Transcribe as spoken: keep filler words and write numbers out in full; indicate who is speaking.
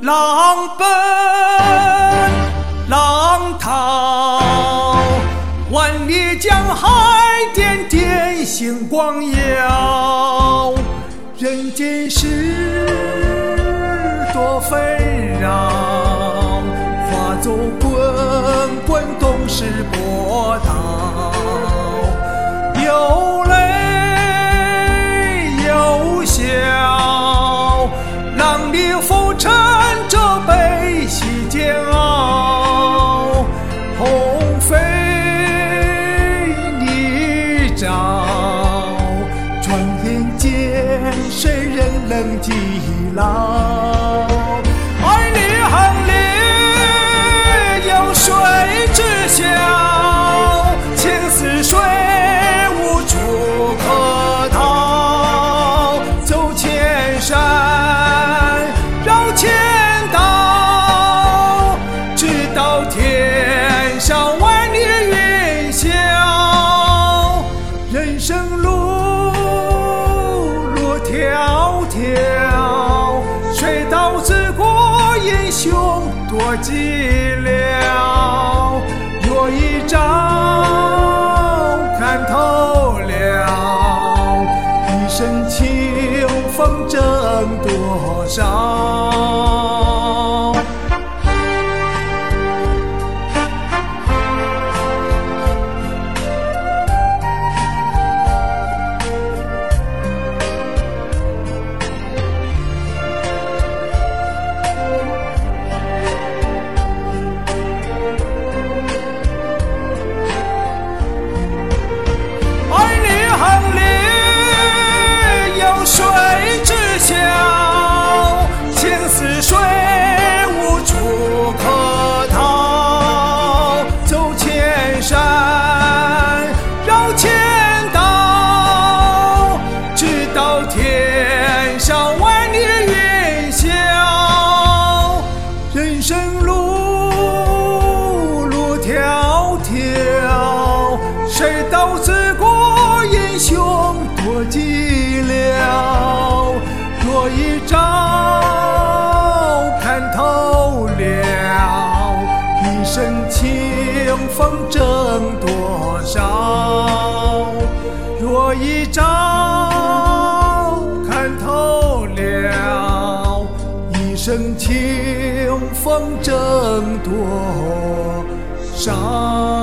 Speaker 1: 浪奔浪淘，万里江海点点星光耀。人间事多纷扰，化作滚滚东逝波涛。有泪有笑，浪里浮沉着悲喜煎熬。鸿飞泥沼，转眼间谁人能记牢？爱你行里有水知晓，情似水无处可逃。走千山绕千道，直到天上万里云霄。人生路路迢迢，水到之过英雄多寂寥。若一朝看透了，一生清风挣多少？水无处可逃，走千山绕千道，直到天上万里云霄。人生路路迢迢，谁道之过英雄多寂寥。若一朝看透了，一生清风挣多少？若一朝看透了，一生清风挣多少？